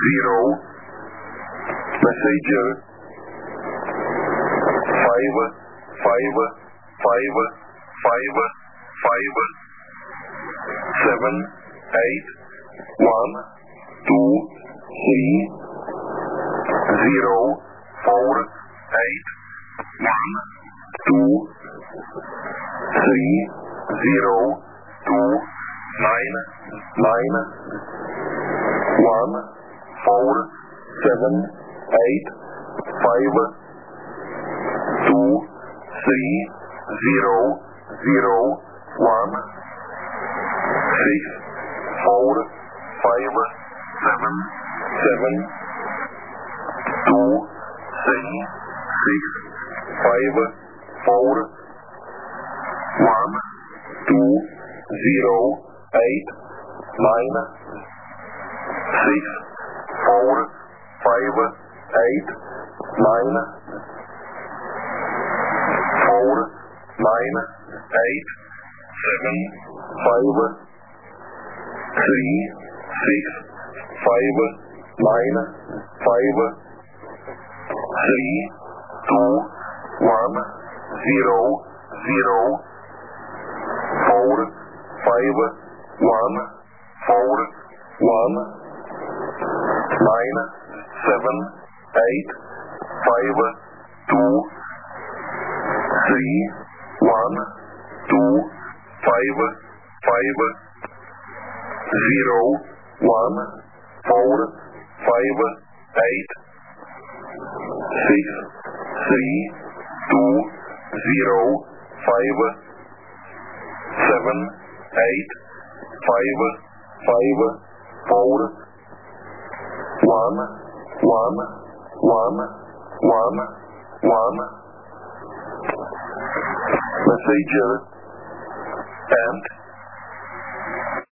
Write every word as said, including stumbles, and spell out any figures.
zero, messenger, five, five, five, five, five, seven, eight, one, two, three, zero, four, eight, one, two, three, zero, two, nine, nine, one, four, seven, eight, five, two, three, zero, zero, one, six, four, five, seven, seven, two, three, six, five, four, one, two, zero, eight, nine, six, four, five, eight, nine, four, nine, eight, seven, five, three, six, five, nine, five, three, two, one, zero, zero, four, five, one, four, one, nine, seven, eight, five, two, three, one, two, five, five, zero, one, four, five, eight, six, three, two, zero, five, seven, eight, five, five, four, one, one, one, one, one, messenger, and